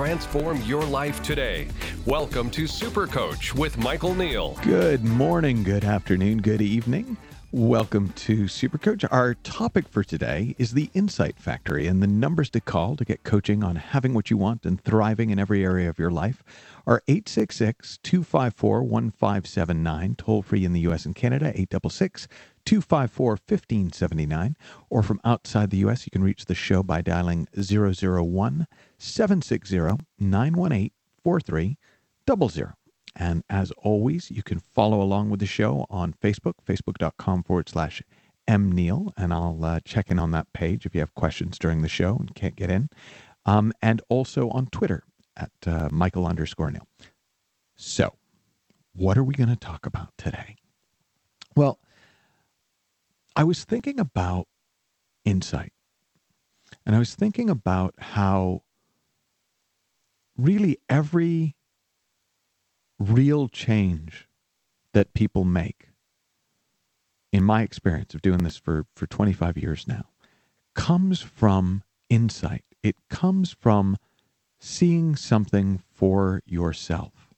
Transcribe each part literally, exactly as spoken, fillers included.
transform your life today. Welcome to Super Coach with Michael Neal. Good morning, good afternoon, good evening. Welcome to Super Coach. Our topic for today is the Insight Factory, and the numbers to call to get coaching on having what you want and thriving in every area of your life are eight six six, two five four, one five seven nine, toll free in the U S and Canada, eight six six, two five four, one five seven nine, or from outside the U S, you can reach the show by dialing zero zero one, seven six zero, nine one eight, four three zero zero. And as always, you can follow along with the show on Facebook, facebook.com forward slash mneal, and I'll uh, check in on that page if you have questions during the show and can't get in. Um, and also on Twitter at uh, Michael underscore Neal. So, what are we going to talk about today? Well, I was thinking about insight, and I was thinking about how really every real change that people make, in my experience of doing this for, for twenty-five years now, comes from insight. It comes from seeing something for yourself,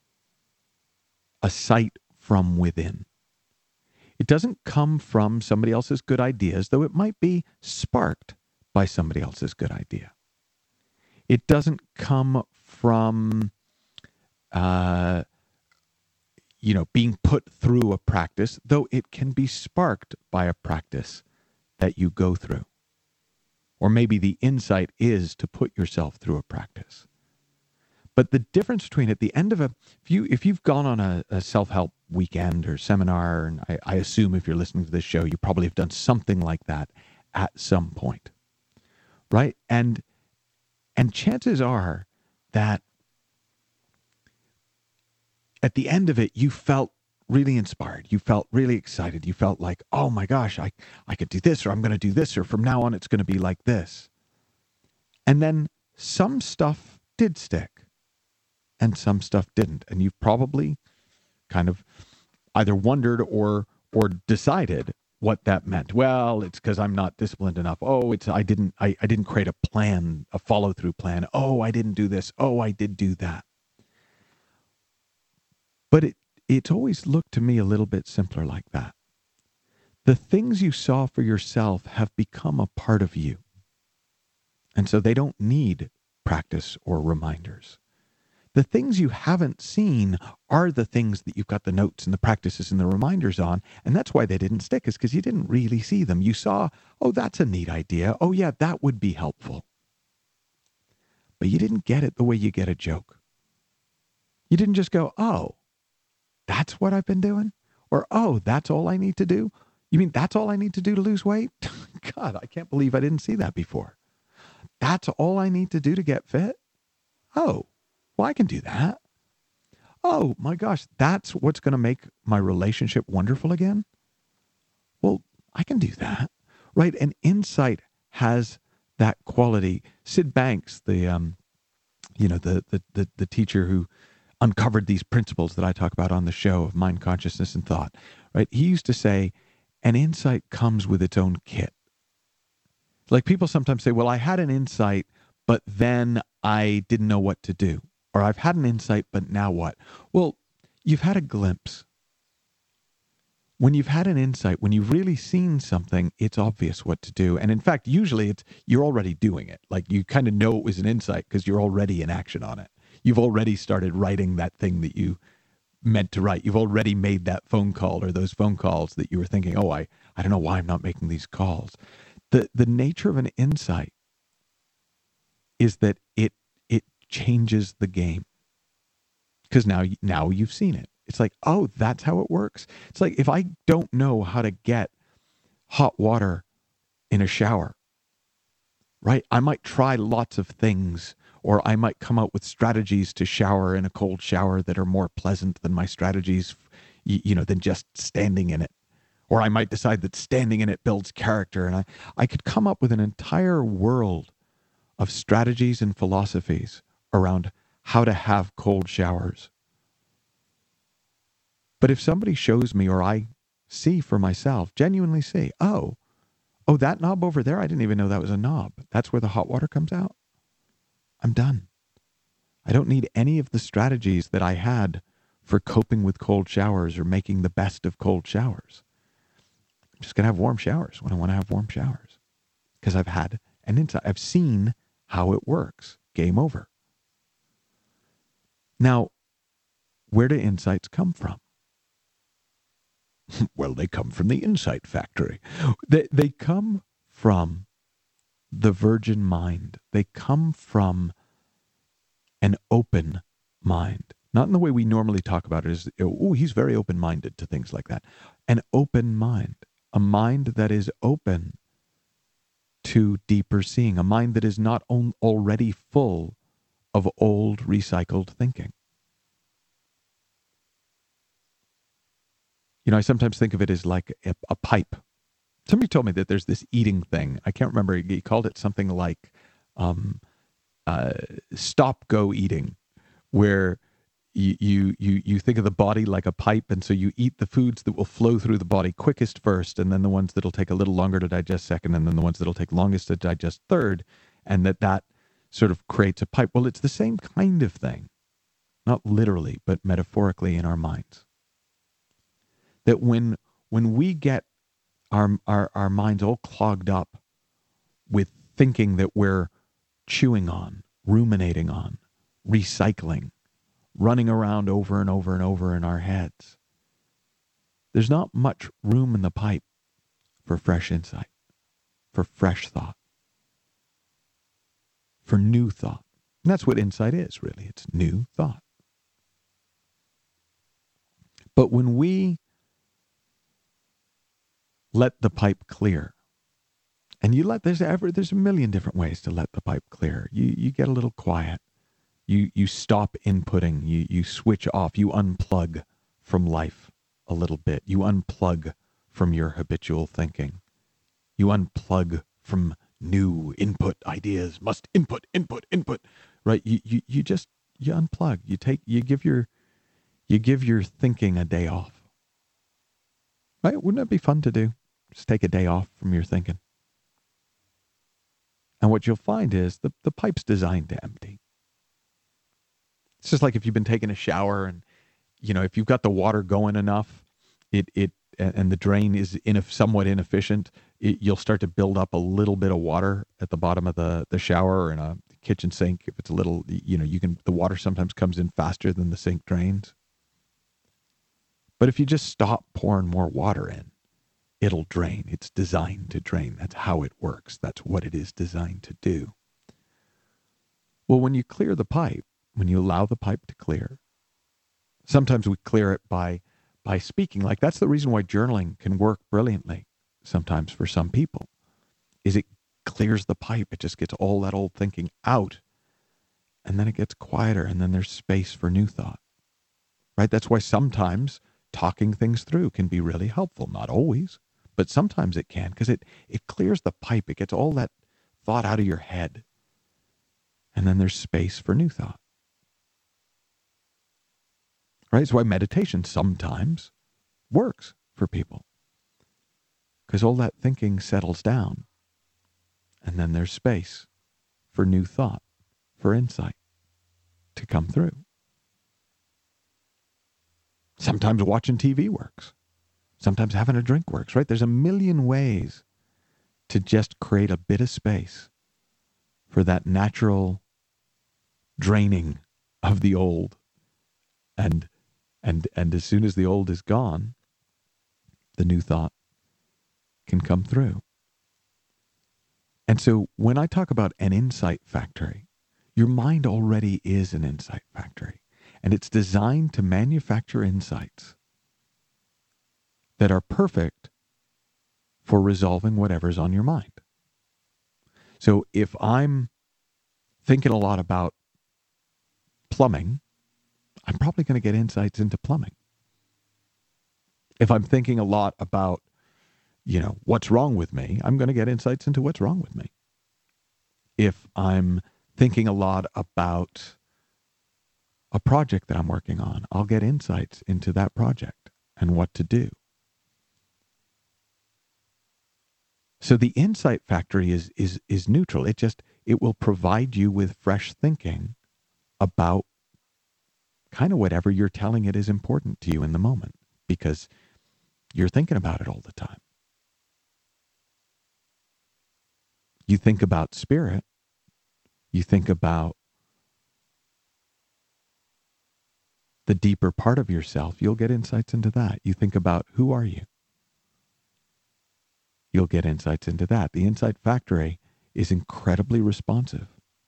a sight from within. It doesn't come from somebody else's good ideas, though it might be sparked by somebody else's good idea. It doesn't come from Uh, you know, being put through a practice, though it can be sparked by a practice that you go through. Or maybe the insight is to put yourself through a practice. But the difference between at the end of a, if, you, if you've gone on a, a self-help weekend or seminar, and I, I assume if you're listening to this show, you probably have done something like that at some point, right? And and chances are that at the end of it, you felt really inspired. You felt really excited. You felt like, oh my gosh, I, I could do this, or I'm going to do this, or from now on it's going to be like this. And then some stuff did stick and some stuff didn't. And you've probably kind of either wondered or or decided what that meant. Well, it's because I'm not disciplined enough. Oh, it's I didn't I, I didn't create a plan, a follow-through plan. Oh, I didn't do this. Oh, I did do that. But it, it's always looked to me a little bit simpler like that. The things you saw for yourself have become a part of you. And so they don't need practice or reminders. The things you haven't seen are the things that you've got the notes and the practices and the reminders on. And that's why they didn't stick, is because you didn't really see them. You saw, oh, that's a neat idea. Oh, yeah, that would be helpful. But you didn't get it the way you get a joke. You didn't just go, oh, that's what I've been doing? Or, oh, that's all I need to do? You mean that's all I need to do to lose weight? God, I can't believe I didn't see that before. That's all I need to do to get fit? Oh, well, I can do that. Oh, my gosh, that's what's going to make my relationship wonderful again? Well, I can do that, right? And insight has that quality. Sid Banks, the, um, you know, the, the, the, the teacher who uncovered these principles that I talk about on the show of mind, consciousness, and thought, right? He used to say, an insight comes with its own kit. Like people sometimes say, well, I had an insight, but then I didn't know what to do. Or I've had an insight, but now what? Well, you've had a glimpse. When you've had an insight, when you've really seen something, it's obvious what to do. And in fact, usually it's you're already doing it. Like you kind of know it was an insight because you're already in action on it. You've already started writing that thing that you meant to write. You've already made that phone call or those phone calls that you were thinking, oh, I, I don't know why I'm not making these calls. The the nature of an insight is that it it changes the game. Because now, now you've seen it. It's like, oh, that's how it works. It's like if I don't know how to get hot water in a shower, right? I might try lots of things, or I might come out with strategies to shower in a cold shower that are more pleasant than my strategies, you know, than just standing in it. Or I might decide that standing in it builds character. And I, I could come up with an entire world of strategies and philosophies around how to have cold showers. But if somebody shows me, or I see for myself, genuinely see, oh, oh, that knob over there, I didn't even know that was a knob. That's where the hot water comes out. I'm done. I don't need any of the strategies that I had for coping with cold showers or making the best of cold showers. I'm just going to have warm showers when I want to have warm showers because I've had an insight. I've seen how it works. Game over. Now, where do insights come from? Well, they come from the Insight Factory. They, they come from the virgin mind. They come from an open mind. Not in the way we normally talk about it as, oh, he's very open-minded to things like that. An open mind. A mind that is open to deeper seeing. A mind that is not on, already full of old, recycled thinking. You know, I sometimes think of it as like a, a pipe. Somebody told me that there's this eating thing. I can't remember. He called it something like um, uh, stop-go eating, where you, you you you think of the body like a pipe, and so you eat the foods that will flow through the body quickest first, and then the ones that'll take a little longer to digest second, and then the ones that'll take longest to digest third, and that that sort of creates a pipe. Well, it's the same kind of thing, not literally, but metaphorically in our minds. That when when we get our, our our minds all clogged up with thinking that we're chewing on, ruminating on, recycling, running around over and over and over in our heads, there's not much room in the pipe for fresh insight, for fresh thought, for new thought. And that's what insight is, really. It's new thought. But when we let the pipe clear. And you let, there's ever, there's a million different ways to let the pipe clear. You you get a little quiet. You you stop inputting. You you switch off. You unplug from life a little bit. You unplug from your habitual thinking. You unplug from new input ideas. Must input, input, input. Right? You you you just you unplug. You take you give your you give your thinking a day off. Right? Wouldn't that be fun to do? Just take a day off from your thinking. And what you'll find is the, the pipe's designed to empty. It's just like if you've been taking a shower and, you know, if you've got the water going enough, it it and the drain is in, somewhat inefficient, it, you'll start to build up a little bit of water at the bottom of the, the shower or in a kitchen sink. If it's a little, you know, you can, the water sometimes comes in faster than the sink drains. But if you just stop pouring more water in, it'll drain. It's designed to drain. That's how it works. That's what it is designed to do. Well, when you clear the pipe, when you allow the pipe to clear, sometimes we clear it by by speaking. Like that's the reason why journaling can work brilliantly sometimes for some people, is it clears the pipe. It just gets all that old thinking out, and then it gets quieter, and then there's space for new thought. Right? That's why sometimes talking things through can be really helpful. Not always, but sometimes it can, because it, it clears the pipe. It gets all that thought out of your head. And then there's space for new thought. Right? That's why meditation sometimes works for people. Because all that thinking settles down. And then there's space for new thought, for insight to come through. Sometimes watching T V works. Sometimes having a drink works, right? There's a million ways to just create a bit of space for that natural draining of the old. And and and as soon as the old is gone, the new thought can come through. And so when I talk about an insight factory, your mind already is an insight factory. And it's designed to manufacture insights that are perfect for resolving whatever's on your mind. So if I'm thinking a lot about plumbing, I'm probably going to get insights into plumbing. If I'm thinking a lot about, you know, what's wrong with me, I'm going to get insights into what's wrong with me. If I'm thinking a lot about a project that I'm working on, I'll get insights into that project and what to do. So the insight factory is is is neutral. It just it will provide you with fresh thinking about kind of whatever you're telling it is important to you in the moment, because you're thinking about it all the time. You think about spirit. You think about the deeper part of yourself. You'll get insights into that. You think about, who are you? You'll get insights into that. The Insight Factory is incredibly responsive.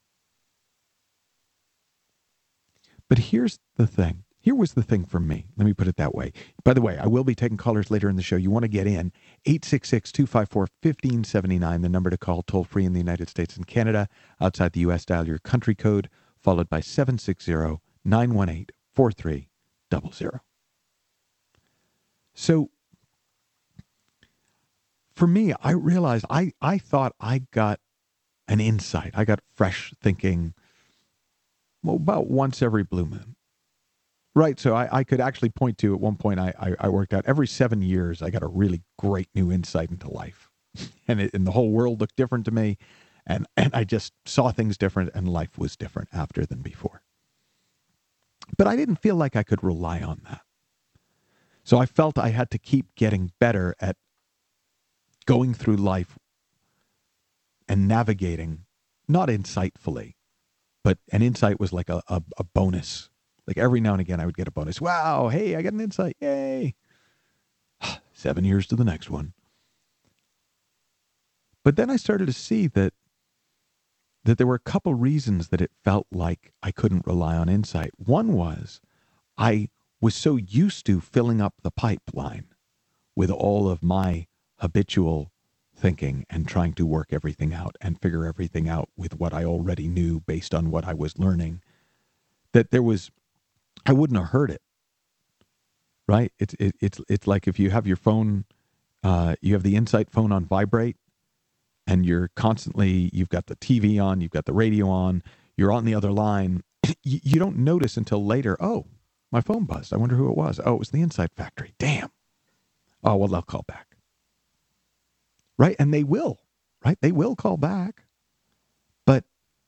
But here's the thing. Here was the thing for me. Let me put it that way. By the way, I will be taking callers later in the show. You want to get in. eight six six, two five four, one five seven nine, the number to call, toll free in the United States and Canada. Outside the U S, dial your country code, followed by seven six zero, nine one eight, four three zero zero. So for me, I realized I, I thought I got an insight. I got fresh thinking, well, about once every blue moon. Right, so I, I could actually point to, at one point I, I, I worked out, every seven years I got a really great new insight into life. And, it, and the whole world looked different to me, and, and I just saw things different, and life was different after than before. But I didn't feel like I could rely on that. So I felt I had to keep getting better at going through life and navigating, not insightfully, but an insight was like a, a, a bonus. Like every now and again I would get a bonus. Wow, hey, I got an insight. Yay. Seven years to the next one. But then I started to see that that there were a couple reasons that it felt like I couldn't rely on insight. One was I was so used to filling up the pipeline with all of my habitual thinking and trying to work everything out and figure everything out with what I already knew based on what I was learning, that there was, I wouldn't have heard it, right? It's it, it's it's like if you have your phone, uh, you have the Insight phone on vibrate, and you're constantly, you've got the T V on, you've got the radio on, you're on the other line. you, you don't notice until later, oh, my phone buzzed. I wonder who it was. Oh, it was the Insight Factory. Damn. Oh, well, they'll call back. Right? And they will, right? They will call back. But,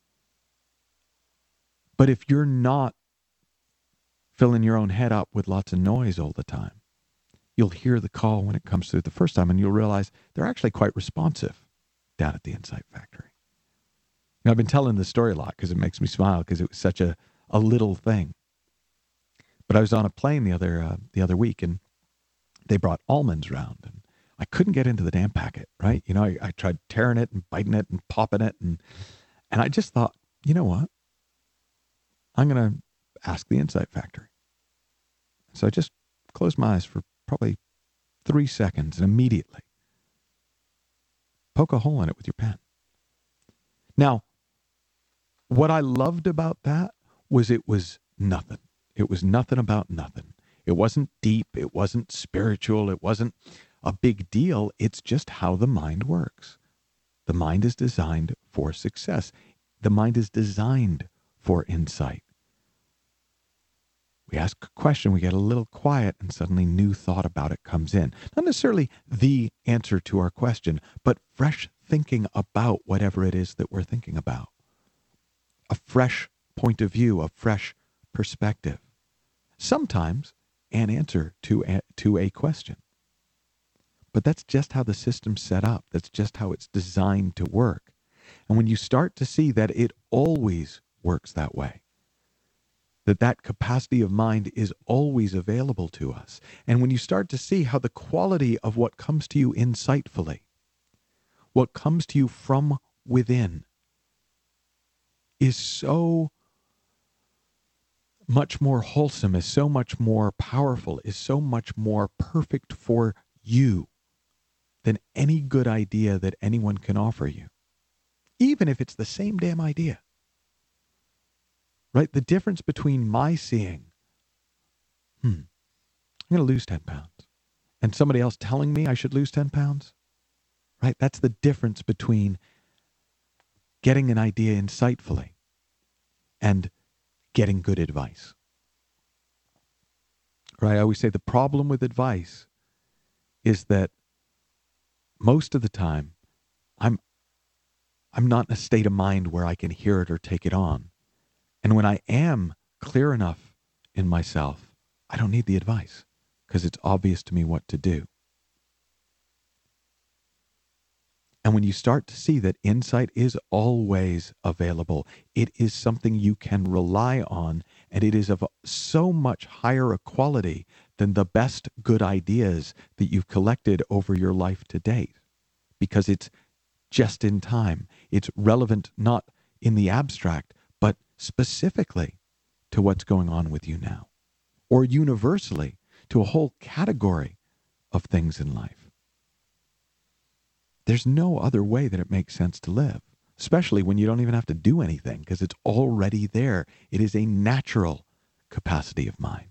but if you're not filling your own head up with lots of noise all the time, you'll hear the call when it comes through the first time, and you'll realize they're actually quite responsive down at the Insight Factory. Now, I've been telling this story a lot because it makes me smile because it was such a, a little thing. But I was on a plane the other uh, the other week, and they brought almonds round, and I couldn't get into the damn packet, right? You know, I, I tried tearing it and biting it and popping it, and and I just thought, you know what? I'm going to ask the Insight Factory. So I just closed my eyes for probably three seconds, and immediately poke a hole in it with your pen. Now, what I loved about that was it was nothing. It was nothing about nothing. It wasn't deep. It wasn't spiritual. It wasn't a big deal. It's just how the mind works. The mind is designed for success. The mind is designed for insight. We ask a question, we get a little quiet, and suddenly new thought about it comes in. Not necessarily the answer to our question, but fresh thinking about whatever it is that we're thinking about. A fresh point of view, a fresh perspective. Sometimes an answer to a, to a question. But that's just how the system's set up. That's just how it's designed to work. And when you start to see that it always works that way, that that capacity of mind is always available to us, and when you start to see how the quality of what comes to you insightfully, what comes to you from within, is so much more wholesome, is so much more powerful, is so much more perfect for you than any good idea that anyone can offer you, even if it's the same damn idea. Right? The difference between my seeing, hmm, I'm going to lose ten pounds, and somebody else telling me I should lose ten pounds, right? That's the difference between getting an idea insightfully and getting good advice. Right? I always say the problem with advice is that most of the time I'm I'm not in a state of mind where I can hear it or take it on. And when I am clear enough in myself, I don't need the advice because it's obvious to me what to do. And when you start to see that insight is always available, it is something you can rely on, and it is of so much higher a quality than the best good ideas that you've collected over your life to date, because it's just in time. It's relevant not in the abstract, but specifically to what's going on with you now, or universally to a whole category of things in life. There's no other way that it makes sense to live, especially when you don't even have to do anything because it's already there. It is a natural capacity of mind.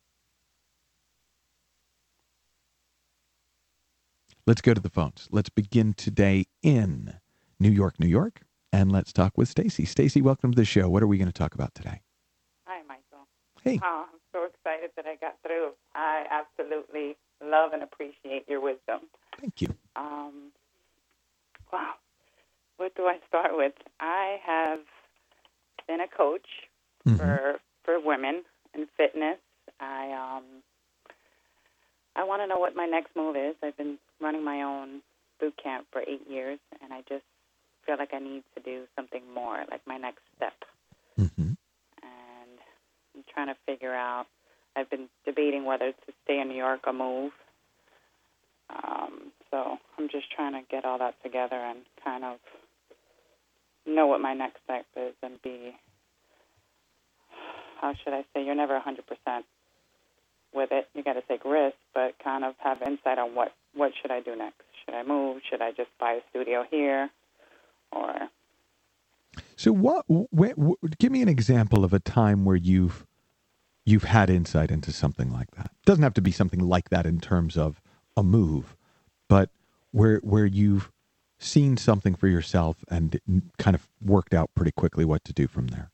Let's go to the phones. Let's begin today in New York, New York, and let's talk with Stacy. Stacy, welcome to the show. What are we going to talk about today? Hi, Michael. Hey. Oh, I'm so excited that I got through. I absolutely love and appreciate your wisdom. Thank you. Um, wow. What do I start with? I have been a coach Mm-hmm. for for women in fitness. I um I want to know what my next move is. I've been running my own boot camp for eight years, and I just feel like I need to do something more, like my next step. Mm-hmm. And I'm trying to figure out, I've been debating whether to stay in New York or move. Um, so I'm just trying to get all that together and kind of know what my next step is and be, how should I say, you're never one hundred percent with it. You got to take risks, but kind of have insight on what, what should I do next. Should I move? Should I just buy a studio here? Or... So what, wh- wh- give me an example of a time where you've you've had insight into something like that. It doesn't have to be something like that in terms of a move, but where where you've seen something for yourself and kind of worked out pretty quickly what to do from there.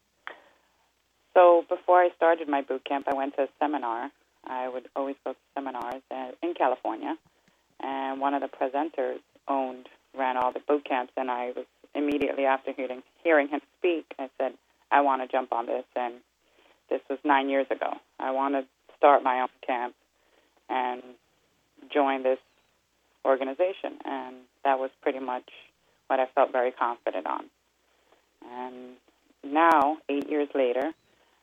So before I started my boot camp, I went to a seminar. I would always go to seminars in California, and one of the presenters owned, ran all the boot camps, and I was immediately after hearing, hearing him speak, I said, I want to jump on this, and this was nine years ago. I want to start my own camp and join this organization, and that was pretty much what I felt very confident on. And now, eight years later,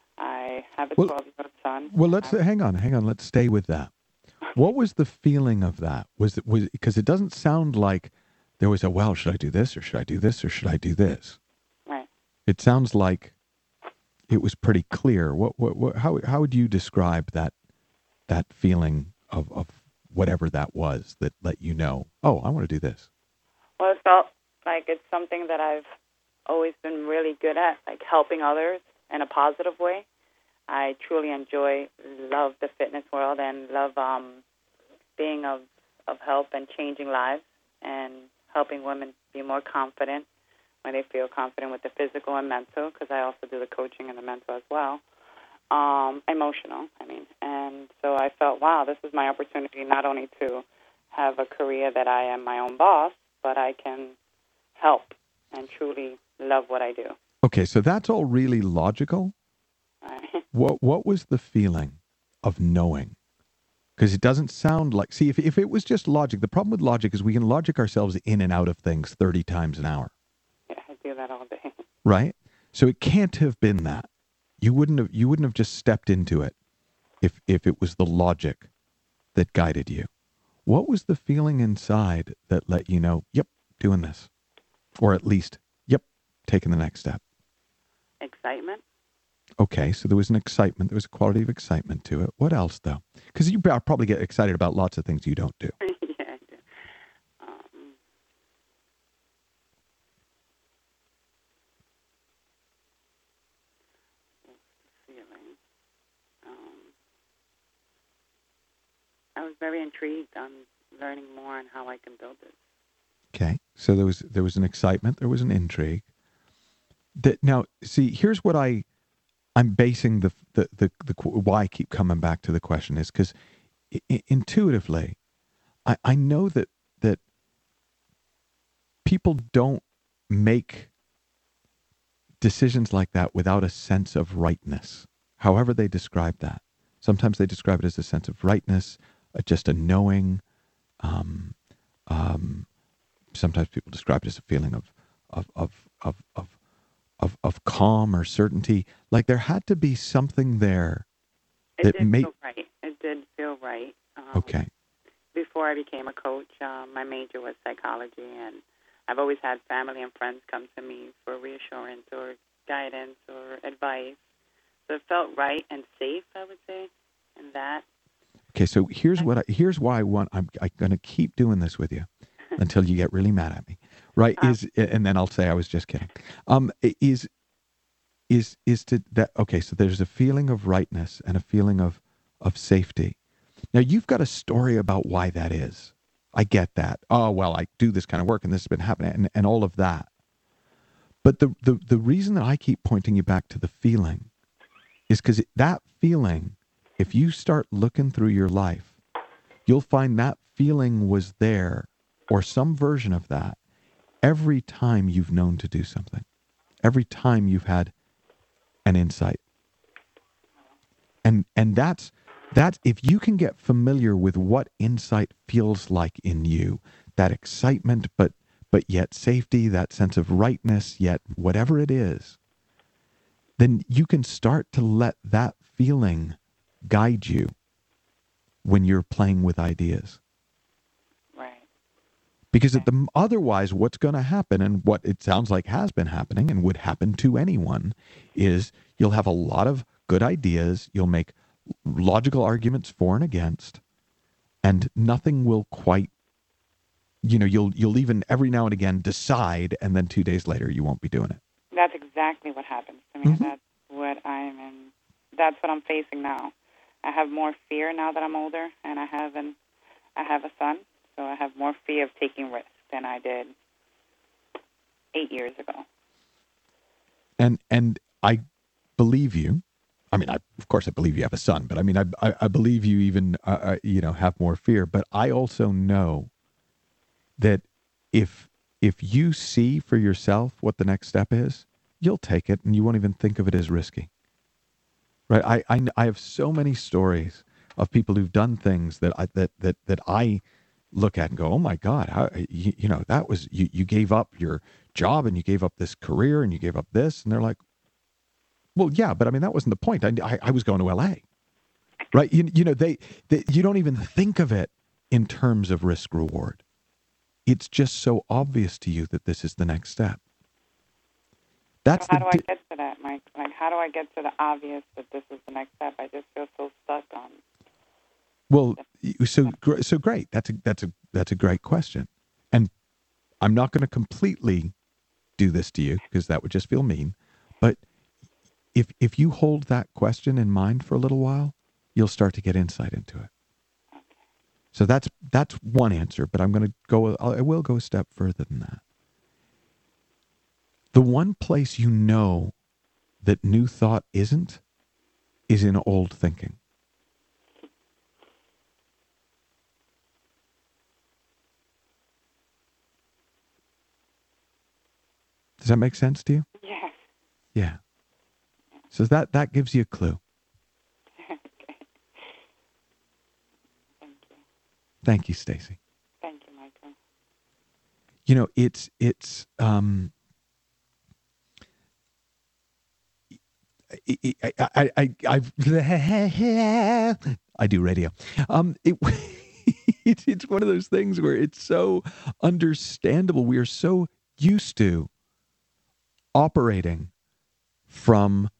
I have a Well- twelve-year-old son. Well, let's I- hang on, hang on. Let's stay with that. What was the feeling of that? Was it was because it doesn't sound like there was a, well, should I do this or should I do this or should I do this? Right. It sounds like it was pretty clear. What what, what how how would you describe that that feeling of, of whatever that was that let you know, oh, I want to do this? Well, it felt like it's something that I've always been really good at, like helping others in a positive way. I truly enjoy, love the fitness world and love um, being of, of help and changing lives and helping women be more confident when they feel confident with the physical and mental, because I also do the coaching and the mental as well. Um, emotional, I mean. And so I felt, wow, this is my opportunity not only to have a career that I am my own boss, but I can help and truly love what I do. Okay, so that's all really logical. Right. What what was the feeling of knowing? Because it doesn't sound like, see, if if it was just logic, the problem with logic is we can logic ourselves in and out of things thirty times an hour. Yeah, I do that all day. Right? So it can't have been that. You wouldn't have you wouldn't have just stepped into it if if it was the logic that guided you. What was the feeling inside that let you know, yep, doing this? Or at least, yep, taking the next step. Excitement. Okay, so there was an excitement. There was a quality of excitement to it. What else, though? Because you probably get excited about lots of things you don't do. yeah, I do. Um, what's the feeling? Um, I was very intrigued on learning more on how I can build this. Okay, so there was there was an excitement. There was an intrigue. That now, see, here's what I I'm basing the the the, the why I keep coming back to the question is because intuitively, I, I know that that people don't make decisions like that without a sense of rightness, however they describe that. Sometimes they describe it as a sense of rightness, uh, just a knowing. Um, um, sometimes people describe it as a feeling of of of of of of, of calm or certainty. Like there had to be something there. It that did made, feel right. It did feel right. Um, okay. Before I became a coach, um, my major was psychology, and I've always had family and friends come to me for reassurance or guidance or advice. So it felt right and safe, I would say, in that. Okay, so here's what I, here's why I want. I'm, I'm going to keep doing this with you until you get really mad at me, right? Um, is and then I'll say I was just kidding. Um, is is is to that? Okay, so there's a feeling of rightness and a feeling of of safety. Now you've got a story about why that is. I get that. Oh well, I do this kind of work, and this has been happening, and, and all of that. But the the the reason that I keep pointing you back to the feeling is because that feeling, if you start looking through your life, you'll find that feeling was there, or some version of that, every time you've known to do something, every time you've had an insight. And and that's, that's, if you can get familiar with what insight feels like in you, that excitement, but but yet safety, that sense of rightness, yet whatever it is, then you can start to let that feeling guide you when you're playing with ideas. Right. Because at the, otherwise what's going to happen, and what it sounds like has been happening and would happen to anyone, is you'll have a lot of good ideas, you'll make logical arguments for and against, and nothing will quite, you know, you'll you'll even every now and again decide, and then two days later you won't be doing it. That's exactly what happens to me. Mm-hmm. That's what I'm in. That's what I'm facing now. I have more fear now that I'm older, and I have an, I have a son, so I have more fear of taking risks than I did eight years ago. And and I believe you. I mean, I, of course, I believe you have a son, but I mean, I I, I believe you even uh, uh, you know have more fear. But I also know that if if you see for yourself what the next step is, you'll take it, and you won't even think of it as risky. Right? I, I, I have so many stories of people who've done things that I, that, that, that I look at and go, oh my God, how, you, you know, that was, you, you gave up your job and you gave up this career and you gave up this. And they're like, well, yeah, but I mean, that wasn't the point. I, I, I was going to L A, right? You, you know, they, they, you don't even think of it in terms of risk reward. It's just so obvious to you that this is the next step. That's so how the do di- I get to that, Mike? Like, how do I get to the obvious that this is the next step? I just feel so stuck on. Well, so so great. That's a that's a that's a great question, and I'm not going to completely do this to you because that would just feel mean. But if if you hold that question in mind for a little while, you'll start to get insight into it. Okay. So that's that's one answer. But I'm going to go. I will go a step further than that. The one place you know that new thought isn't is in old thinking. Does that make sense to you? Yes. Yeah. So that, that gives you a clue. Okay. Thank you. Thank you, Stacy. Thank you, Michael. You know, it's it's um I I I I've I do radio. Um it it's one of those things where it's so understandable. We are so used to operating from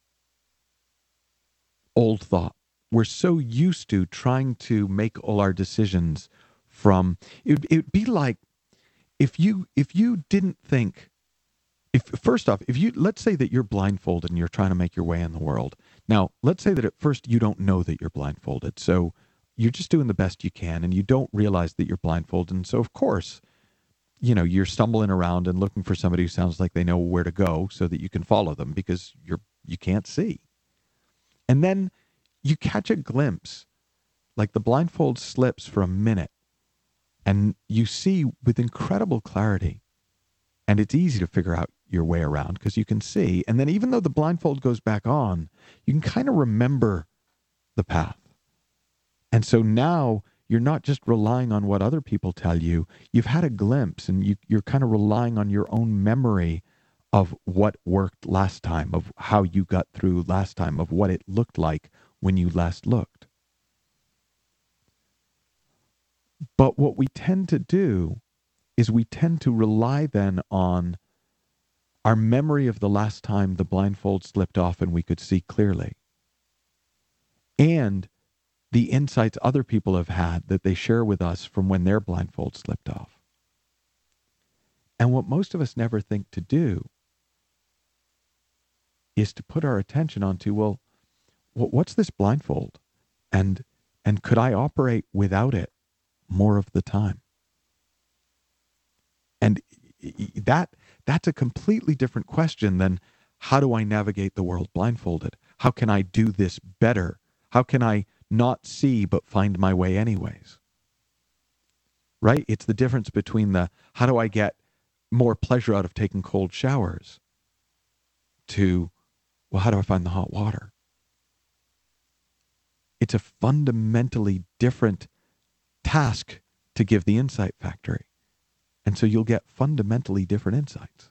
old thought. We're so used to trying to make all our decisions from it it'd be like if you if you didn't think if first off, if you let's say that you're blindfolded and you're trying to make your way in the world. Now, let's say that at first you don't know that you're blindfolded. So you're just doing the best you can and you don't realize that you're blindfolded. And so of course, you know, you're stumbling around and looking for somebody who sounds like they know where to go so that you can follow them because you're you can't see. And then you catch a glimpse, like the blindfold slips for a minute, and you see with incredible clarity, and it's easy to figure out your way around because you can see. And then even though the blindfold goes back on, you can kind of remember the path. And so now you're not just relying on what other people tell you. You've had a glimpse, and you, you're kind of relying on your own memory of what worked last time, of how you got through last time, of what it looked like when you last looked. But what we tend to do is we tend to rely then on our memory of the last time the blindfold slipped off and we could see clearly, and the insights other people have had that they share with us from when their blindfold slipped off. And what most of us never think to do is to put our attention onto, well, what's this blindfold? And and could I operate without it more of the time? And that that's a completely different question than how do I navigate the world blindfolded? How can I do this better? How can I not see but find my way anyways? Right? It's the difference between the how do I get more pleasure out of taking cold showers to, well, how do I find the hot water? It's a fundamentally different task to give the insight factory. And so you'll get fundamentally different insights.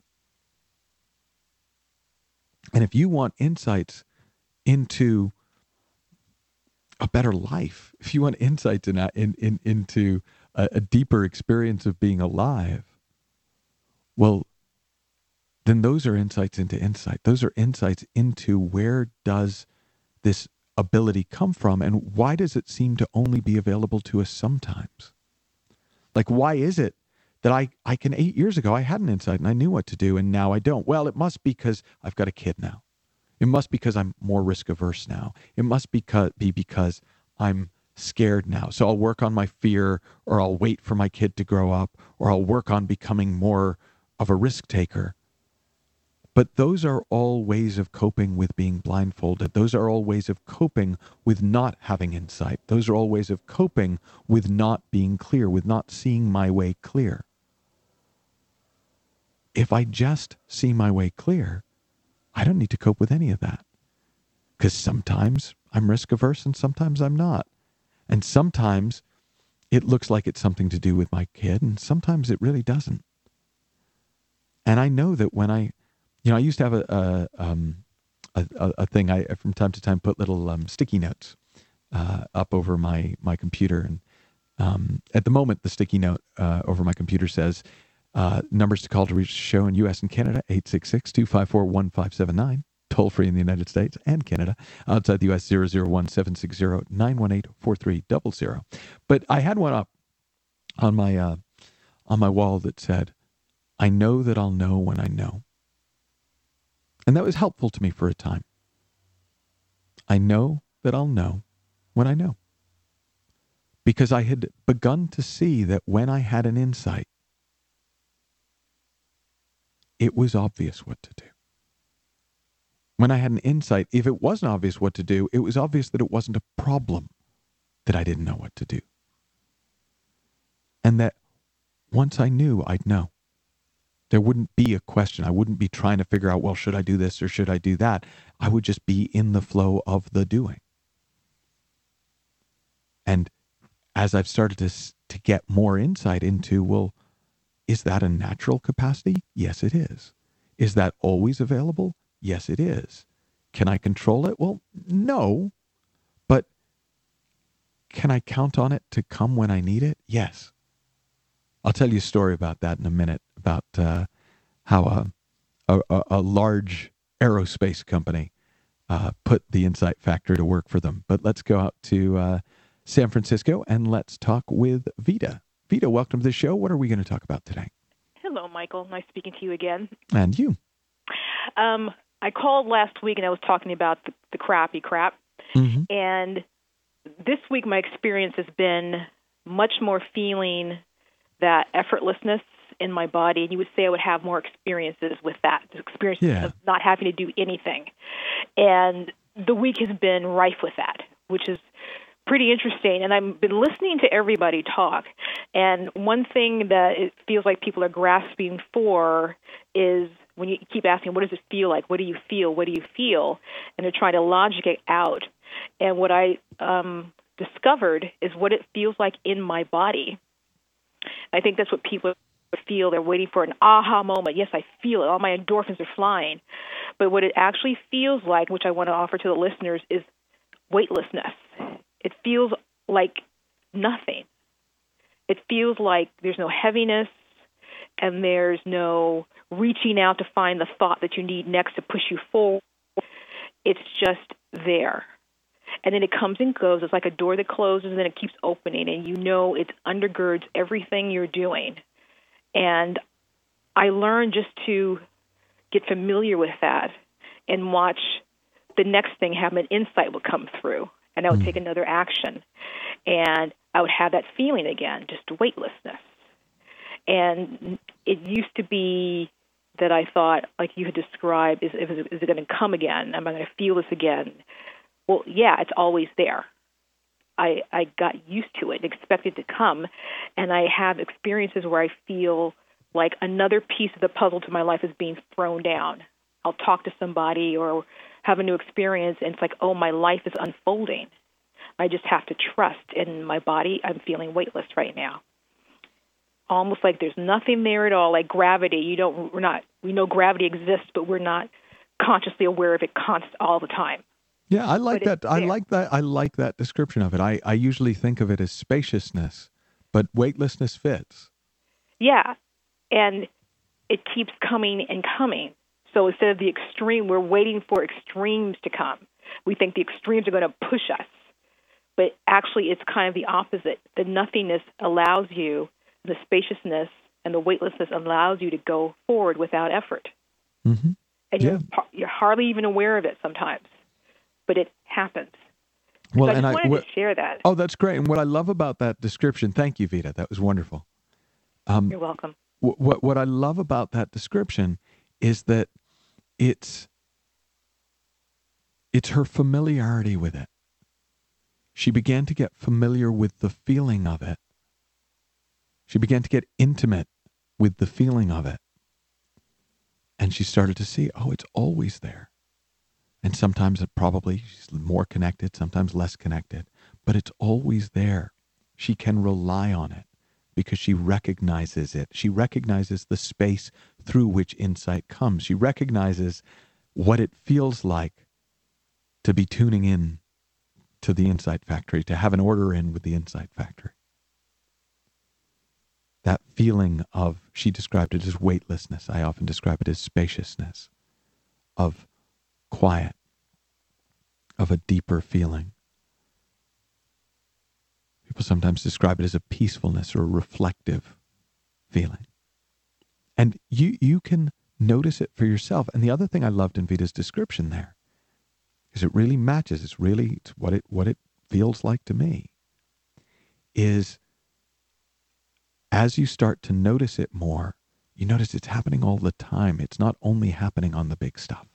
And if you want insights into a better life, if you want insights in, in, in, into a, a deeper experience of being alive, well, then those are insights into insight. Those are insights into where does this ability come from, and why does it seem to only be available to us sometimes? Like, why is it that I, I can, eight years ago, I had an insight and I knew what to do, and now I don't? Well, it must be because I've got a kid now. It must be because I'm more risk averse now. It must be because, be because I'm scared now. So I'll work on my fear, or I'll wait for my kid to grow up, or I'll work on becoming more of a risk taker. But those are all ways of coping with being blindfolded. Those are all ways of coping with not having insight. Those are all ways of coping with not being clear, with not seeing my way clear. If I just see my way clear, I don't need to cope with any of that. Because sometimes I'm risk averse and sometimes I'm not. And sometimes it looks like it's something to do with my kid, and sometimes it really doesn't. And I know that when I, you know, I used to have a a, um, a, a thing. I from time to time put little um, sticky notes uh, up over my my computer, and um, at the moment, the sticky note uh, over my computer says uh, numbers to call to reach the show in U S and Canada: eight six six, two five four, one five seven nine, toll free in the United States and Canada. Outside the U S, zero zero one, seven six zero, nine one eight, four three zero zero. But I had one up on my uh, on my wall that said, "I know that I'll know when I know." And that was helpful to me for a time. I know that I'll know when I know. Because I had begun to see that when I had an insight, it was obvious what to do. When I had an insight, if it wasn't obvious what to do, it was obvious that it wasn't a problem that I didn't know what to do. And that once I knew, I'd know. There wouldn't be a question. I wouldn't be trying to figure out, well, should I do this or should I do that? I would just be in the flow of the doing. And as I've started to, to get more insight into, well, is that a natural capacity? Yes, it is. Is that always available? Yes, it is. Can I control it? Well, no. But can I count on it to come when I need it? Yes. I'll tell you a story about that in a minute, about uh, how a, a, a large aerospace company uh, put the Insight Factor to work for them. But let's go out to uh, San Francisco and let's talk with Vita. Vita, welcome to the show. What are we going to talk about today? Hello, Michael. Nice speaking to you again. And you. Um, I called last week and I was talking about the, the crappy crap. Mm-hmm. And this week my experience has been much more feeling that effortlessness in my body, and you would say I would have more experiences with that, experiences yeah. of not having to do anything. And the week has been rife with that, which is pretty interesting. And I've been listening to everybody talk, and one thing that it feels like people are grasping for is when you keep asking, what does it feel like? What do you feel? What do you feel? And they're trying to logic it out. And what I um, discovered is what it feels like in my body. I think that's what people feel. They're waiting for an aha moment. Yes, I feel it. All my endorphins are flying. But what it actually feels like, which I want to offer to the listeners, is weightlessness. It feels like nothing. It feels like there's no heaviness and there's no reaching out to find the thought that you need next to push you forward. It's just there. And then it comes and goes. It's like a door that closes and then it keeps opening, and you know it undergirds everything you're doing. And I learned just to get familiar with that and watch the next thing happen. An insight would come through, and I would take another action. And I would have that feeling again, just weightlessness. And it used to be that I thought, like you had described, is, is, is it going to come again? Am I going to feel this again? Well, yeah, it's always there. I, I got used to it and expected it to come, and I have experiences where I feel like another piece of the puzzle to my life is being thrown down. I'll talk to somebody or have a new experience, and it's like, oh, my life is unfolding. I just have to trust in my body. I'm feeling weightless right now. Almost like there's nothing there at all, like gravity. You don't, we're not, we know gravity exists, but we're not consciously aware of it const all the time. Yeah, I like But that. I like that. I like that description of it. I, I usually think of it as spaciousness, but weightlessness fits. Yeah, and it keeps coming and coming. So instead of the extreme, we're waiting for extremes to come. We think the extremes are going to push us, but actually it's kind of the opposite. The nothingness allows you, the spaciousness and the weightlessness allows you to go forward without effort. Mm-hmm. And Yeah. you're, you're hardly even aware of it sometimes, but it happens. Well, so I and just I wanted what, to share that. Oh, that's great. And what I love about that description, thank you, Vita. That was wonderful. Um, You're welcome. What, what what I love about that description is that it's it's her familiarity with it. She began to get familiar with the feeling of it. She began to get intimate with the feeling of it. And she started to see, oh, it's always there. And sometimes it probably she's more connected, sometimes less connected, but it's always there. She can rely on it because she recognizes it. She recognizes the space through which insight comes. She recognizes what it feels like to be tuning in to the Insight Factory, to have an order in with the Insight Factory. That feeling of, she described it as weightlessness. I often describe it as spaciousness, of quiet, of a deeper feeling. People sometimes describe it as a peacefulness or a reflective feeling. And you you can notice it for yourself. And the other thing I loved in Vita's description there is it really matches, it's really it's what it what it feels like to me, is as you start to notice it more, you notice it's happening all the time. It's not only happening on the big stuff.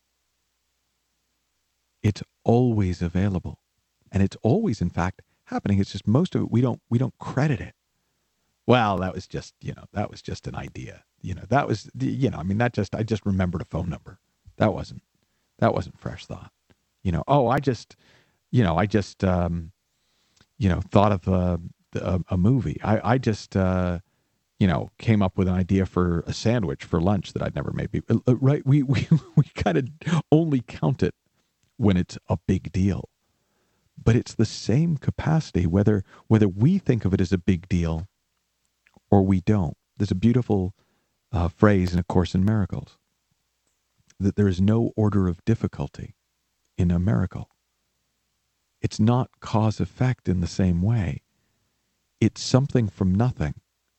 It's always available. And it's always, in fact, happening. It's just most of it, we don't we don't credit it. Well, that was just, you know, that was just an idea. You know, that was, you know, I mean, that just, I just remembered a phone number. That wasn't, that wasn't fresh thought. You know, oh, I just, you know, I just, um, you know, thought of a, a, a movie. I, I just, uh, you know, came up with an idea for a sandwich for lunch that I'd never made. Uh, right? We, we, we kind of only count it when it's a big deal. But it's the same capacity, whether whether we think of it as a big deal or we don't. There's a beautiful uh, phrase in A Course in Miracles that there is no order of difficulty in a miracle. It's not cause-effect in the same way. It's something from nothing.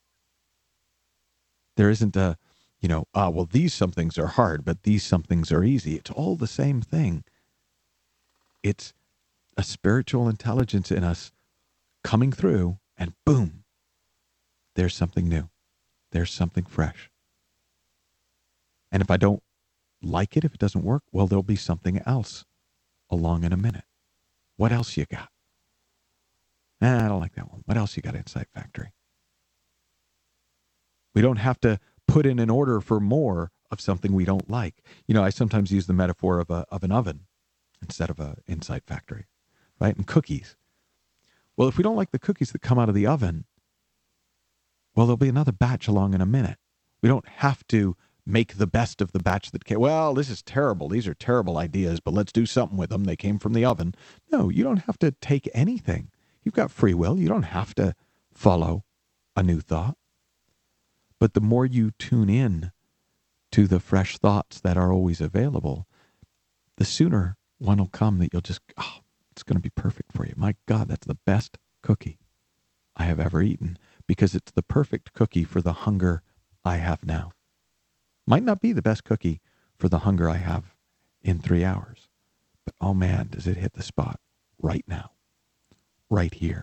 There isn't a, you know, ah, well, these somethings are hard, but these somethings are easy. It's all the same thing. It's a spiritual intelligence in us coming through, and boom, there's something new. There's something fresh. And if I don't like it, if it doesn't work, well, there'll be something else along in a minute. What else you got? Nah, I don't like that one. What else you got, Insight Factory? We don't have to put in an order for more of something we don't like. You know, I sometimes use the metaphor of a of an oven instead of a insight factory, right? And cookies. Well, if we don't like the cookies that come out of the oven, well, there'll be another batch along in a minute. We don't have to make the best of the batch that came. Well, this is terrible. These are terrible ideas, but let's do something with them. They came from the oven. No, you don't have to take anything. You've got free will. You don't have to follow a new thought. But the more you tune in to the fresh thoughts that are always available, the sooner one will come that you'll just, oh, it's going to be perfect for you. My God, that's the best cookie I have ever eaten, because it's the perfect cookie for the hunger I have now. Might not be the best cookie for the hunger I have in three hours, but oh man, does it hit the spot right now, right here.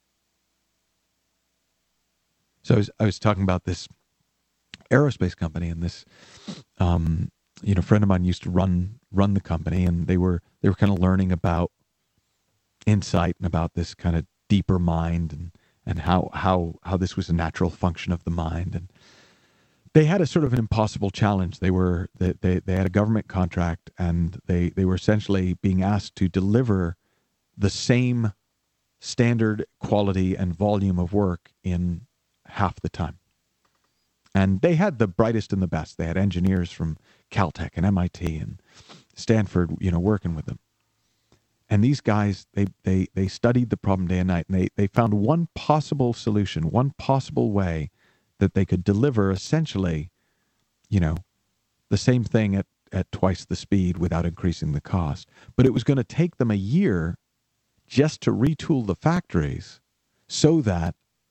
So I was, I was talking about this aerospace company, and this, um, you know, friend of mine used to run run the company, and they were they were kind of learning about insight and about this kind of deeper mind, and and how how how this was a natural function of the mind. And they had a sort of an impossible challenge. They were they they, they had a government contract, and they they were essentially being asked to deliver the same standard quality and volume of work in half the time. And they had the brightest and the best. They had engineers from Caltech and M I T and Stanford, you know, working with them. And these guys, they they they studied the problem day and night, and they they found one possible solution, one possible way that they could deliver essentially, you know, the same thing at, at twice the speed without increasing the cost. But it was going to take them a year just to retool the factories so that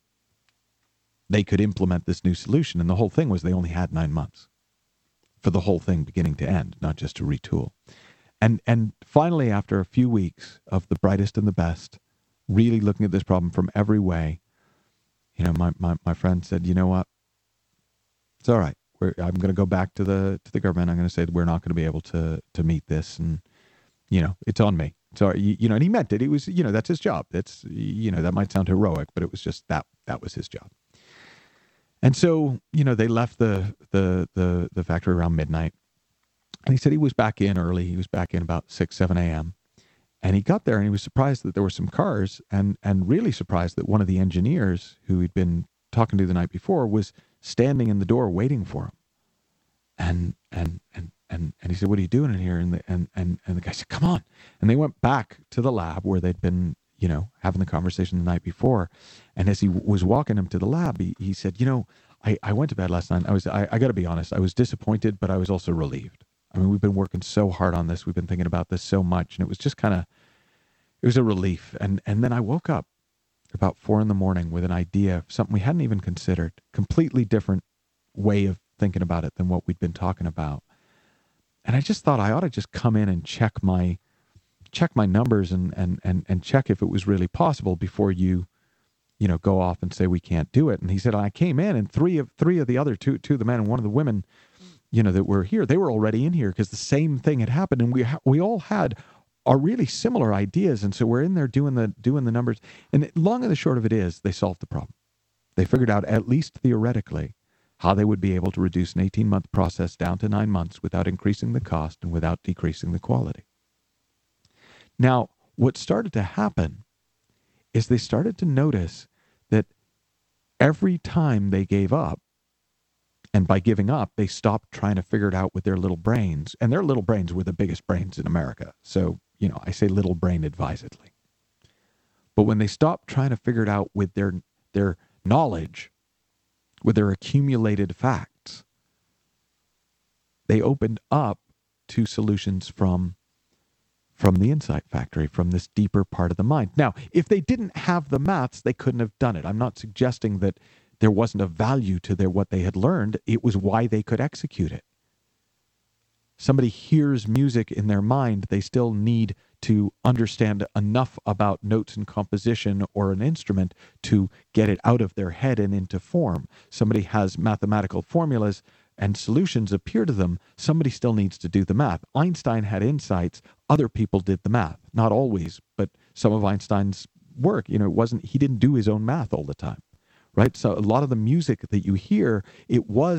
they could implement this new solution. And the whole thing was they only had nine months for the whole thing beginning to end, not just to retool. And and finally, after a few weeks of the brightest and the best, really looking at this problem from every way, you know, my, my, my friend said, you know what, it's all right. We're, I'm going to go back to the to the government. I'm going to say that we're not going to be able to to meet this. And, you know, it's on me. So, you, you know, and he meant it. It was, you know, that's his job. That's, you know, that might sound heroic, but it was just that, that was his job. And so, you know, they left the, the, the, the factory around midnight. And he said he was back in early. He was back in about six, seven a.m. And he got there and he was surprised that there were some cars, and, and really surprised that one of the engineers who he'd been talking to the night before was standing in the door waiting for him. And, and, and, and, and he said, what are you doing in here? And the, and, and, and the guy said, come on. And they went back to the lab where they'd been, you know, having the conversation the night before. And as he w- was walking him to the lab, he, he said, you know, I, I went to bed last night. I was, I, I got to be honest, I was disappointed, but I was also relieved. I mean, we've been working so hard on this. We've been thinking about this so much. And it was just kind of, it was a relief. And, and then I woke up about four in the morning with an idea of something we hadn't even considered, completely different way of thinking about it than what we'd been talking about. And I just thought I ought to just come in and check my, check my numbers and, and, and, and check if it was really possible before you, you know, go off and say we can't do it. And he said, I came in and three of, three of the other two, two of the men and one of the women, you know, that were here, they were already in here because the same thing had happened. And we, ha- we all had are really similar ideas. And so we're in there doing the, doing the numbers. And long and the short of it is they solved the problem. They figured out, at least theoretically, how they would be able to reduce an eighteen-month process down to nine months without increasing the cost and without decreasing the quality. Now, what started to happen is they started to notice that every time they gave up, and by giving up, they stopped trying to figure it out with their little brains. And their little brains were the biggest brains in America. So, you know, I say little brain advisedly. But when they stopped trying to figure it out with their their knowledge, with their accumulated facts, they opened up to solutions from, from the insight factory, from this deeper part of the mind. Now, if they didn't have the maths, they couldn't have done it. I'm not suggesting that there wasn't a value to their what they had learned. It was why they could execute it. Somebody hears music in their mind, they still need to understand enough about notes and composition or an instrument to get it out of their head and into form. Somebody has mathematical formulas and solutions appear to them. Somebody still needs to do the math. Einstein had insights. Other people did the math. Not always, but some of Einstein's work, you know, it wasn't, he didn't do his own math all the time. Right? So a lot of the music that you hear, it was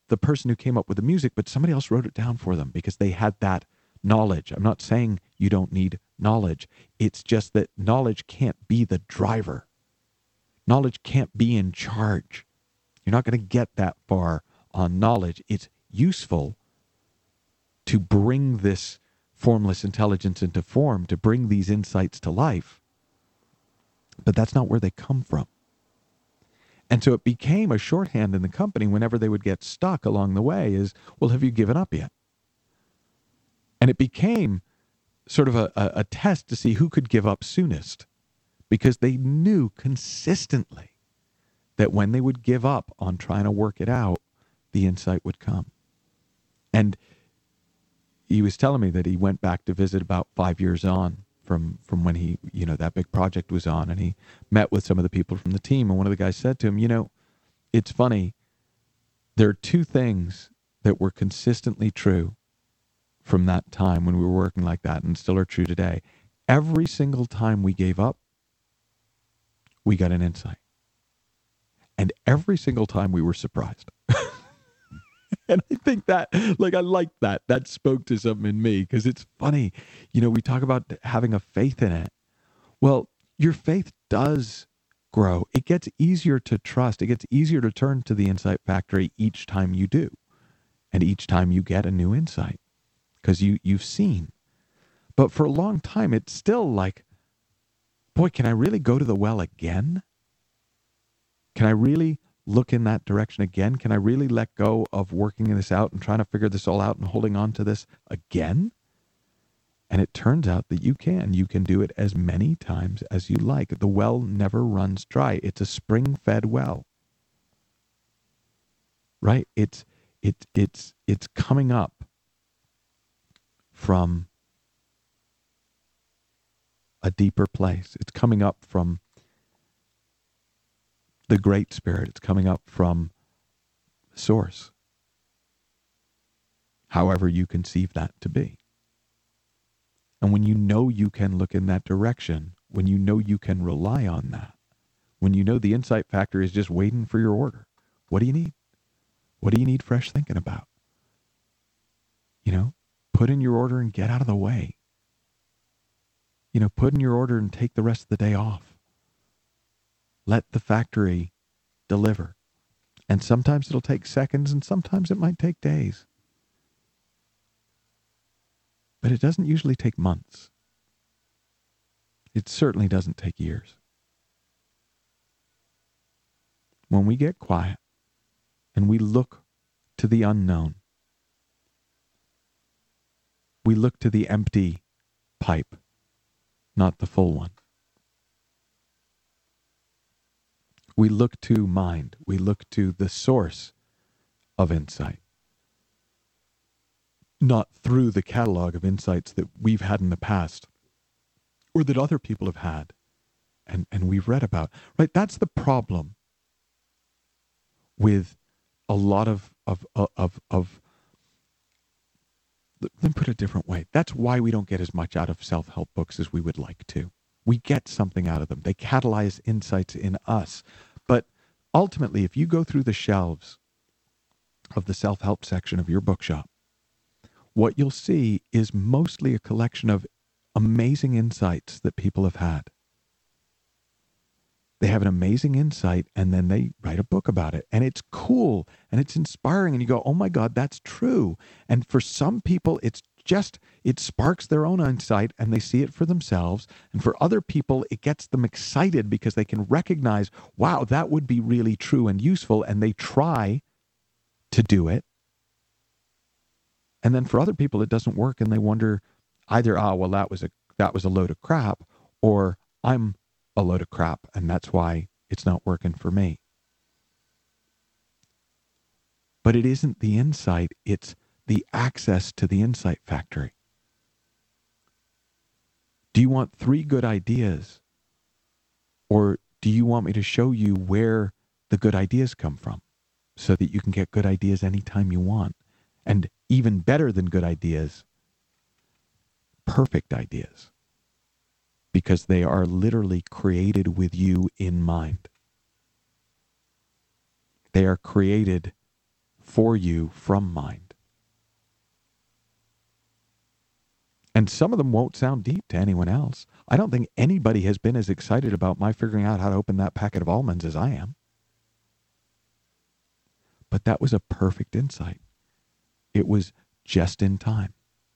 the person who came up with the music, but somebody else wrote it down for them because they had that knowledge. I'm not saying you don't need knowledge. It's just that knowledge can't be the driver. Knowledge can't be in charge. You're not going to get that far on knowledge. It's useful to bring this formless intelligence into form, to bring these insights to life. But that's not where they come from. And so it became a shorthand in the company whenever they would get stuck along the way is, well, have you given up yet? And it became sort of a, a, a test to see who could give up soonest, because they knew consistently that when they would give up on trying to work it out, the insight would come. And he was telling me that he went back to visit about five years on from, from when he, you know, that big project was on, and he met with some of the people from the team. And one of the guys said to him, you know, it's funny, there are two things that were consistently true from that time when we were working like that and still are true today. Every single time we gave up, we got an insight. And every single time we were surprised. And I think that, like, I like that. That spoke to something in me because it's funny. You know, we talk about having a faith in it. Well, your faith does grow. It gets easier to trust. It gets easier to turn to the Insight Factory each time you do. And each time you get a new insight because you, you've seen. But for a long time, it's still like, boy, can I really go to the well again? Can I really look in that direction again? Can I really let go of working this out and trying to figure this all out and holding on to this again? And it turns out that you can. You can do it as many times as you like. The well never runs dry. It's a spring-fed well. Right? It's it, it's it's coming up from a deeper place. It's coming up from the Great Spirit. It's coming up from Source. However you conceive that to be. And when you know you can look in that direction, when you know you can rely on that, when you know the Insight Factory is just waiting for your order, what do you need? What do you need fresh thinking about? You know, put in your order and get out of the way. You know, put in your order and take the rest of the day off. Let the factory deliver. And sometimes it'll take seconds and sometimes it might take days. But it doesn't usually take months. It certainly doesn't take years. When we get quiet and we look to the unknown, we look to the empty pipe, not the full one. We look to mind. We look to the source of insight. Not through the catalog of insights that we've had in the past or that other people have had and, and we've read about. Right? That's the problem with a lot of, of, of, of, of let me put it a different way. That's why we don't get as much out of self-help books as we would like to. We get something out of them. They catalyze insights in us. But ultimately, if you go through the shelves of the self-help section of your bookshop, what you'll see is mostly a collection of amazing insights that people have had. They have an amazing insight, and then they write a book about it. And it's cool, and it's inspiring, and you go, oh my God, that's true. And for some people, it's just, it sparks their own insight and they see it for themselves. And for other people, it gets them excited because they can recognize, wow, that would be really true and useful. And they try to do it. And then for other people, it doesn't work. And they wonder either, ah, well, that was a, that was a load of crap, or I'm a load of crap. And that's why it's not working for me. But it isn't the insight. It's the access to the Insight Factory. Do you want three good ideas? Or do you want me to show you where the good ideas come from so that you can get good ideas anytime you want? And even better than good ideas, perfect ideas. Because they are literally created with you in mind. They are created for you from mind. And some of them won't sound deep to anyone else. I don't think anybody has been as excited about my figuring out how to open that packet of almonds as I am. But that was a perfect insight. It was just in time.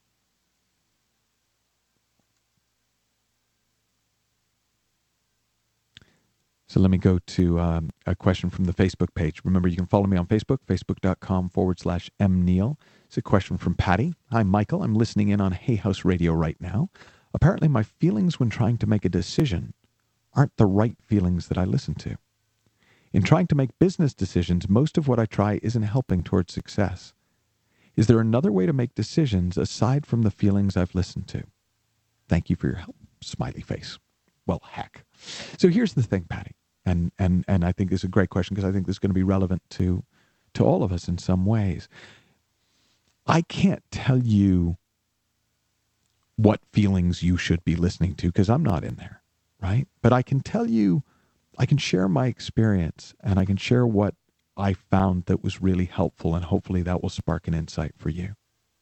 So let me go to um, a question from the Facebook page. Remember, you can follow me on Facebook, facebook.com forward slash mneil. It's a question from Patty. Hi, Michael. I'm listening in on Hay House Radio right now. Apparently, my feelings when trying to make a decision aren't the right feelings that I listen to. In trying to make business decisions, most of what I try isn't helping towards success. Is there another way to make decisions aside from the feelings I've listened to? Thank you for your help. Smiley face. Well, heck. So here's the thing, Patty. And and and I think this is a great question because I think this is going to be relevant to to all of us in some ways. I can't tell you what feelings you should be listening to because I'm not in there, right? But I can tell you, I can share my experience and I can share what I found that was really helpful, and hopefully that will spark an insight for you.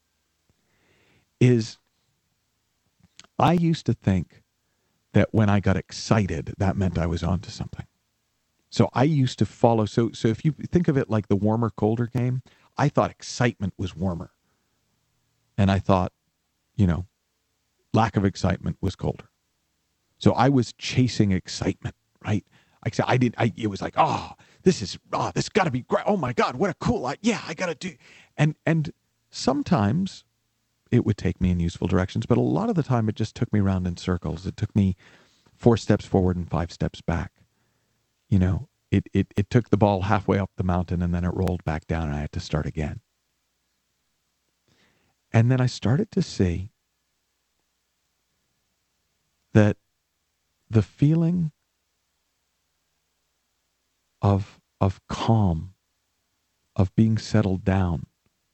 Is I used to think that when I got excited, that meant I was onto something. So I used to follow. So, so if you think of it like the warmer, colder game, I thought excitement was warmer. And I thought, you know, lack of excitement was colder. So I was chasing excitement, right? I said, I did. I, it was like, oh, this is, oh, this got to be great. Oh my God, what a cool, I, yeah, I got to do. And, and sometimes it would take me in useful directions, but a lot of the time it just took me around in circles. It took me four steps forward and five steps back. You know, it, it, it took the ball halfway up the mountain and then it rolled back down and I had to start again. And then I started to see that the feeling of, of calm, of being settled down,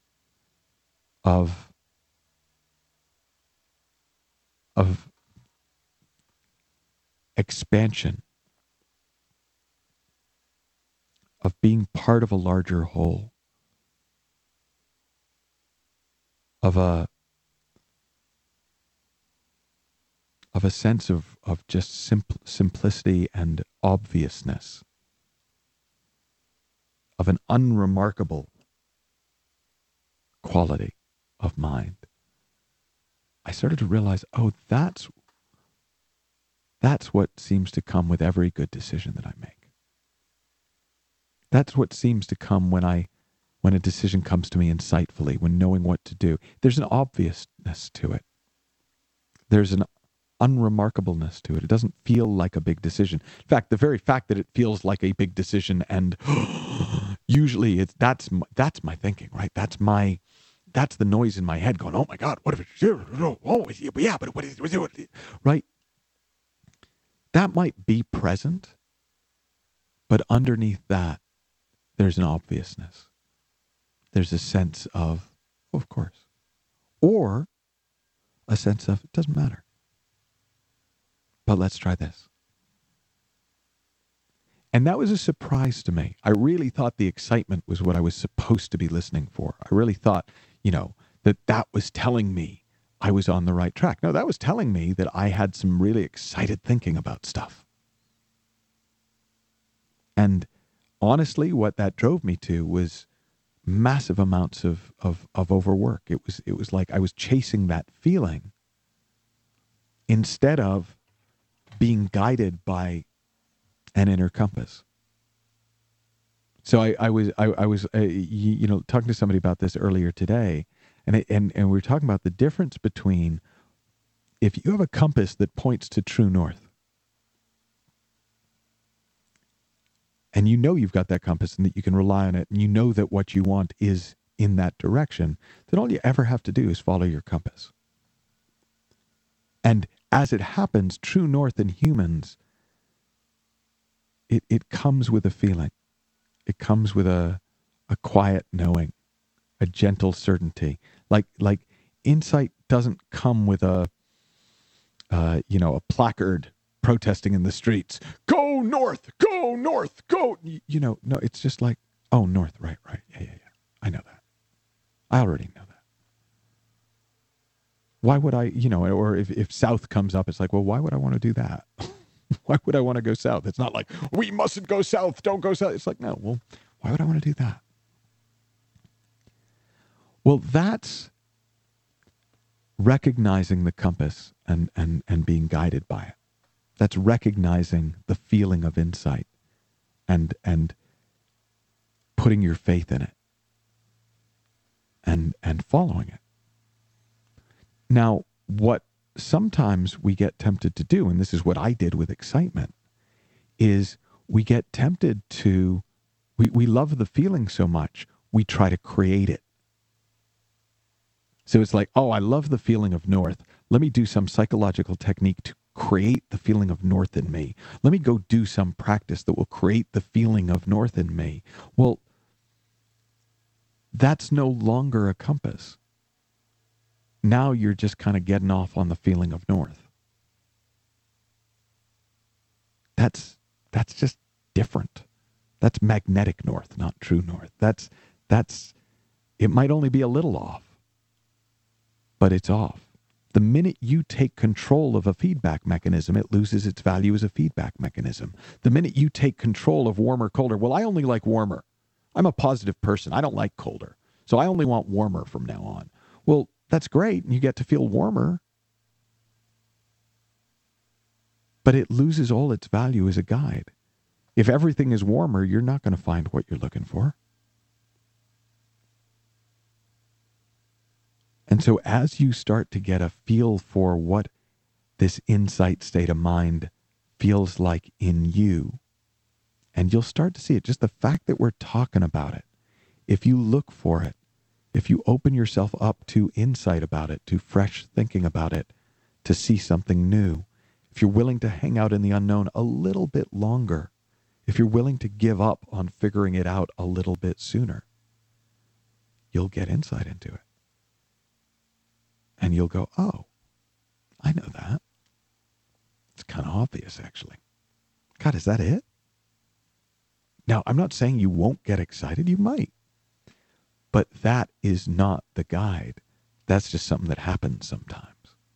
of of expansion, of being part of a larger whole, of a of a sense of, of just simple, simplicity and obviousness, of an unremarkable quality of mind. I started to realize, oh, that's that's what seems to come with every good decision that I make. That's what seems to come when I when a decision comes to me insightfully, when knowing what to do. There's an obviousness to it. There's an unremarkableness to it. It doesn't feel like a big decision. In fact, the very fact that it feels like a big decision, and usually it's that's that's my thinking, right? That's my That's the noise in my head going, oh my God, what if it's, oh yeah, but what is it, right? That might be present, but underneath that, there's an obviousness. There's a sense of, oh, of course, or a sense of, it doesn't matter, but let's try this. And that was a surprise to me. I really thought the excitement was what I was supposed to be listening for. I really thought, you know, that that was telling me I was on the right track. No, that was telling me that I had some really excited thinking about stuff. And honestly, what that drove me to was massive amounts of, of, of overwork. It was, it was like I was chasing that feeling instead of being guided by an inner compass. So I, I was, I, I was, uh, you, you know, talking to somebody about this earlier today, and it, and and we were talking about the difference between if you have a compass that points to true north, and you know you've got that compass and that you can rely on it, and you know that what you want is in that direction, then all you ever have to do is follow your compass. And as it happens, true north in humans, it it comes with a feeling. It comes with a a quiet knowing, a gentle certainty. Like like insight doesn't come with a uh, you know, a placard protesting in the streets. Go north, go north, go. You know, no, it's just like, oh, north, right, right, yeah, yeah, yeah. I know that. I already know that. Why would I, you know, or if, if south comes up, it's like, well, why would I want to do that? Why would I want to go south? It's not like, we mustn't go south, don't go south. It's like, no, well, why would I want to do that? Well, that's recognizing the compass and, and, and being guided by it. That's recognizing the feeling of insight and and putting your faith in it and and following it. Now, what sometimes we get tempted to do, and this is what I did with excitement, is we get tempted to, we, we love the feeling so much, we try to create it. So it's like, oh, I love the feeling of north. Let me do some psychological technique to create the feeling of north in me. Let me go do some practice that will create the feeling of north in me. Well, that's no longer a compass. Now you're just kind of getting off on the feeling of north. That's that's just different. That's magnetic north, not true north. That's that's it might only be a little off, but it's off. The minute you take control of a feedback mechanism, it loses its value as a feedback mechanism. The minute you take control of warmer, colder, well, I only like warmer. I'm a positive person. I don't like colder. So I only want warmer from now on. Well, that's great. And you get to feel warmer. But it loses all its value as a guide. If everything is warmer, you're not going to find what you're looking for. And so as you start to get a feel for what this insight state of mind feels like in you, and you'll start to see it, just the fact that we're talking about it, if you look for it, if you open yourself up to insight about it, to fresh thinking about it, to see something new, if you're willing to hang out in the unknown a little bit longer, if you're willing to give up on figuring it out a little bit sooner, you'll get insight into it. And you'll go, oh, I know that. It's kind of obvious, actually. God, is that it? Now, I'm not saying you won't get excited. You might. But that is not the guide. That's just something that happens sometimes.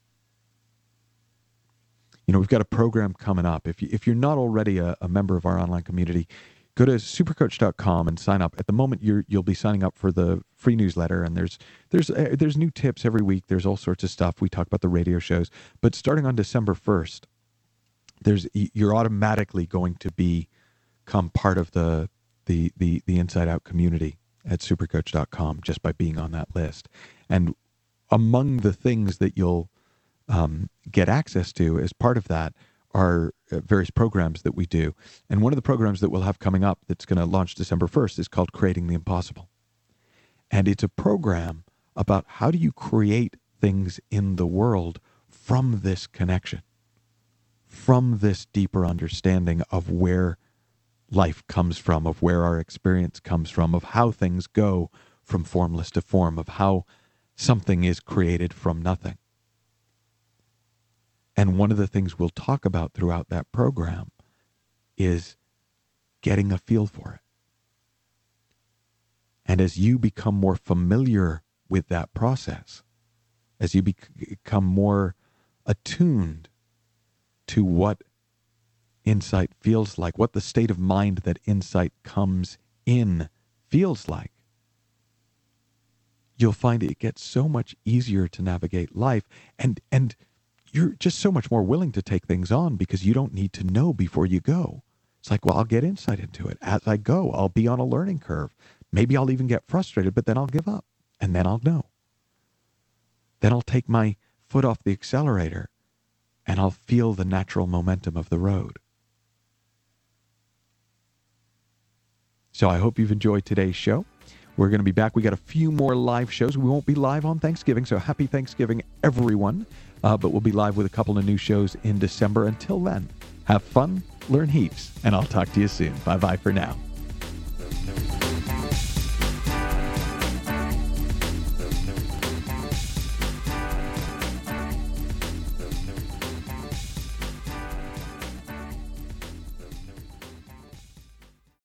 You know, we've got a program coming up. If, you, if you're not already a, a member of our online community, go to supercoach dot com and sign up. At the moment, you're, you'll be signing up for the free newsletter, and there's there's uh, there's new tips every week. There's all sorts of stuff. We talk about the radio shows. But starting on December first, there's you're automatically going to become part of the the the the Inside Out community at supercoach dot com just by being on that list. And among the things that you'll um, get access to as part of that are various programs that we do. And one of the programs that we'll have coming up that's going to launch December first is called Creating the Impossible. And it's a program about how do you create things in the world from this connection, from this deeper understanding of where life comes from, of where our experience comes from, of how things go from formless to form, of how something is created from nothing. And one of the things we'll talk about throughout that program is getting a feel for it. And as you become more familiar with that process, as you become more attuned to what insight feels like, what the state of mind that insight comes in feels like, you'll find it gets so much easier to navigate life, and and you're just so much more willing to take things on because you don't need to know before you go. It's like, well, I'll get insight into it. As I go, I'll be on a learning curve. Maybe I'll even get frustrated, but then I'll give up, and then I'll know. Then I'll take my foot off the accelerator, and I'll feel the natural momentum of the road. So I hope you've enjoyed today's show. We're going to be back. We got a few more live shows. We won't be live on Thanksgiving, so happy Thanksgiving, everyone. Uh, but we'll be live with a couple of new shows in December. Until then, have fun, learn heaps, and I'll talk to you soon. Bye-bye for now.